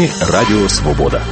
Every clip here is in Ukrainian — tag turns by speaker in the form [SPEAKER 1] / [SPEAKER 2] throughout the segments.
[SPEAKER 1] Радіо Свобода.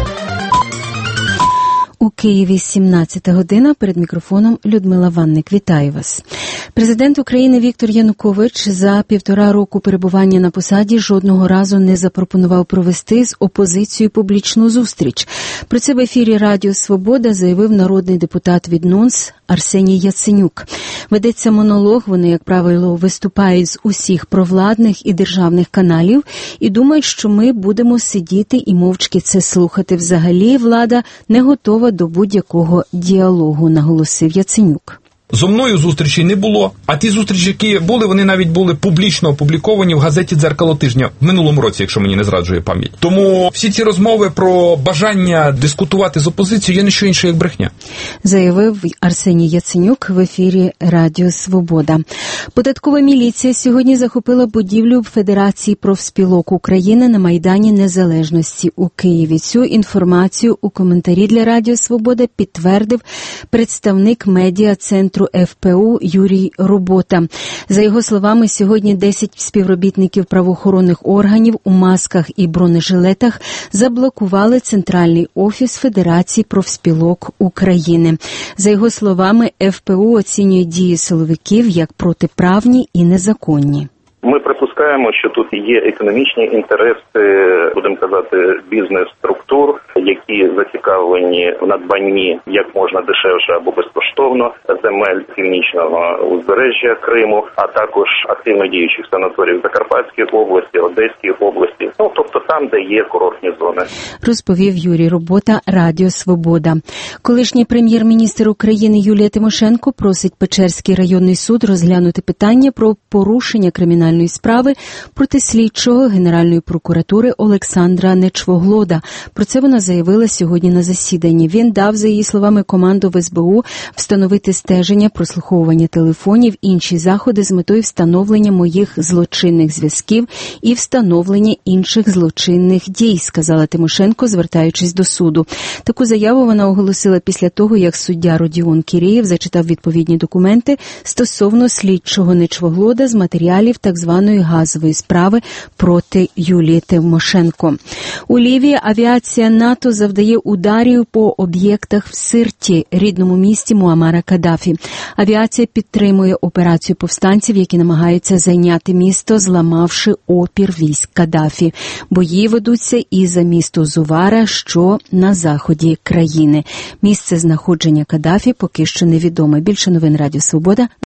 [SPEAKER 2] У Києві 17 година. Перед мікрофоном Людмила Ванник. Вітаю вас. Президент України Віктор Янукович за 1,5 року перебування на посаді жодного разу не запропонував провести з опозицією публічну зустріч. Про це в ефірі Радіо Свобода заявив народний депутат від НОНС Арсеній Яценюк. Ведеться монолог, вони, як правило, виступають з усіх провладних і державних каналів і думають, що ми будемо сидіти і мовчки це слухати. Взагалі, влада не готова до будь-якого діалогу, наголосив Яценюк.
[SPEAKER 3] Зо мною зустрічей не було, а ті зустрічі, які були, вони навіть були публічно опубліковані в газеті «Дзеркало тижня» в минулому році, якщо мені не зраджує пам'ять. Тому всі ці розмови про бажання дискутувати з опозицією є не що інше, як брехня. Заявив
[SPEAKER 2] Арсеній Яценюк в ефірі Радіо Свобода. Податкова міліція сьогодні захопила будівлю Федерації профспілок України на Майдані Незалежності у Києві. Цю інформацію у коментарі для Радіо Свобода підтвердив представник медіа-центру ФПУ Юрій Робота. За його словами, сьогодні 10 співробітників правоохоронних органів у масках і бронежилетах заблокували центральний офіс Федерації профспілок України. За його словами, ФПУ оцінює дії силовиків як протиправні і незаконні.
[SPEAKER 4] Ми припускаємо, що тут є економічні інтереси, будемо казати, бізнес-структур, які зацікавлені в надбанні як можна дешевше або безкоштовно земель північного узбережжя Криму, а також активно діючих санаторіїв Закарпатської області, Одеської області, тобто там, де є курортні зони.
[SPEAKER 2] Розповів Юрій Робота, Радіо Свобода. Колишній прем'єр-міністр України Юлія Тимошенко просить Печерський районний суд розглянути питання про порушення кримінальної справи проти слідчого Генеральної прокуратури Олександра Нечвоглода. Про це вона заявила сьогодні на засіданні. Він дав, за її словами, команду в СБУ встановити стеження, прослуховування телефонів, інші заходи з метою встановлення моїх злочинних зв'язків і встановлення інших злочинних дій, сказала Тимошенко, звертаючись до суду. Таку заяву вона оголосила після того, як суддя Родіон Кірєєв зачитав відповідні документи стосовно слідчого Нечвоглода з матеріалів так званої газової справи проти Юлії Тимошенко. У Лівії авіація НАТО завдає ударів по об'єктах в Сирті, рідному місті Муаммара Каддафі. Авіація підтримує операцію повстанців, які намагаються зайняти місто, зламавши опір військ Каддафі. Бої ведуться і за місто Зувара, що на заході країни. Місце знаходження Каддафі поки що невідоме. Більше новин Радіо Свобода